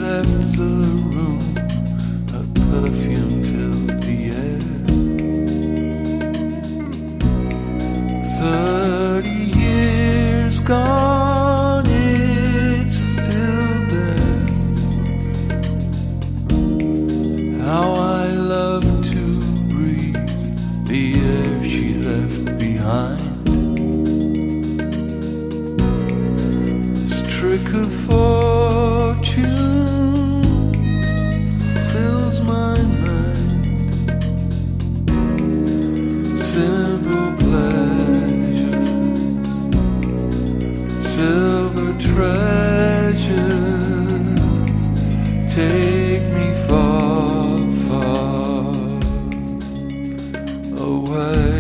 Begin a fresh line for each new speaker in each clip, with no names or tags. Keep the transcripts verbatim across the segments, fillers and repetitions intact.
left the room, her perfume filled the air. Thirty years gone, it's still there. How I love to breathe the air she left behind. This trick of fortune fills my mind. Simple pleasures, silver treasures, take me far, far away.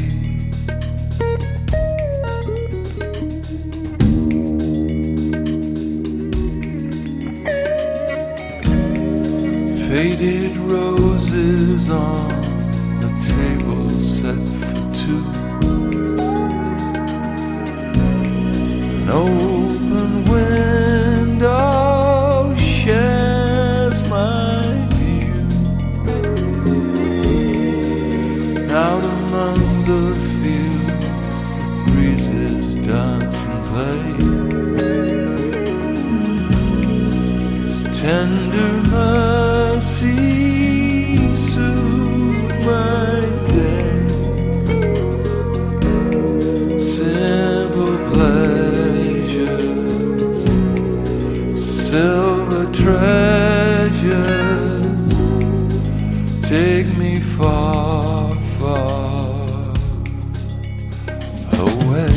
Faded roses on the table set for two. An open window shares my view. Out among the fields, the breezes dance and play. Tender mercy soothe my day. Simple pleasures, silver treasures, take me far, far away.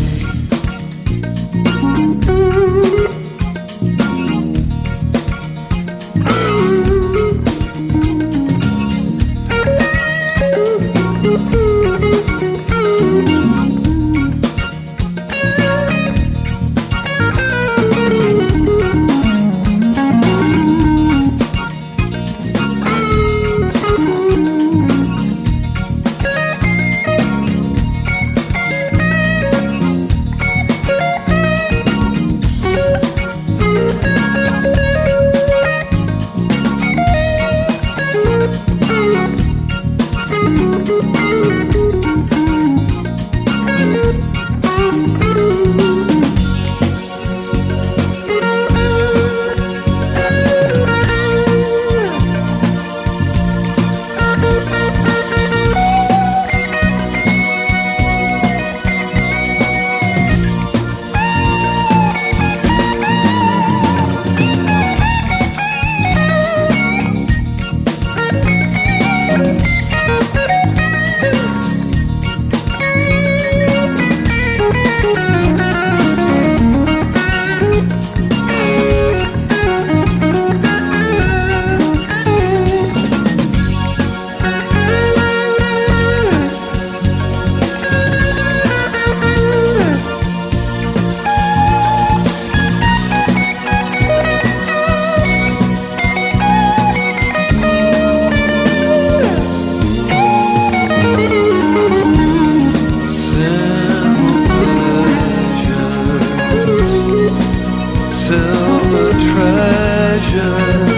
Silver treasures,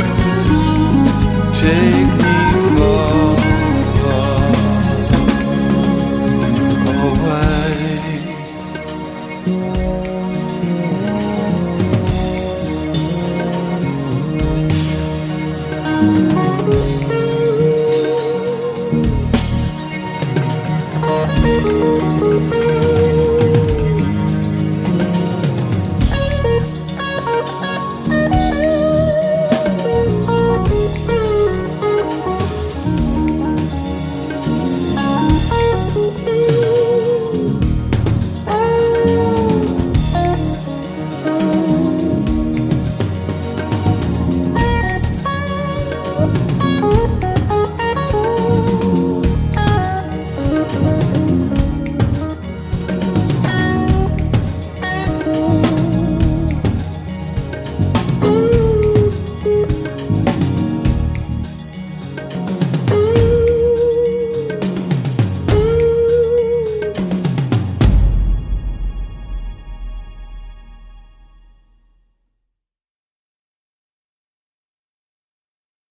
take me far, far away.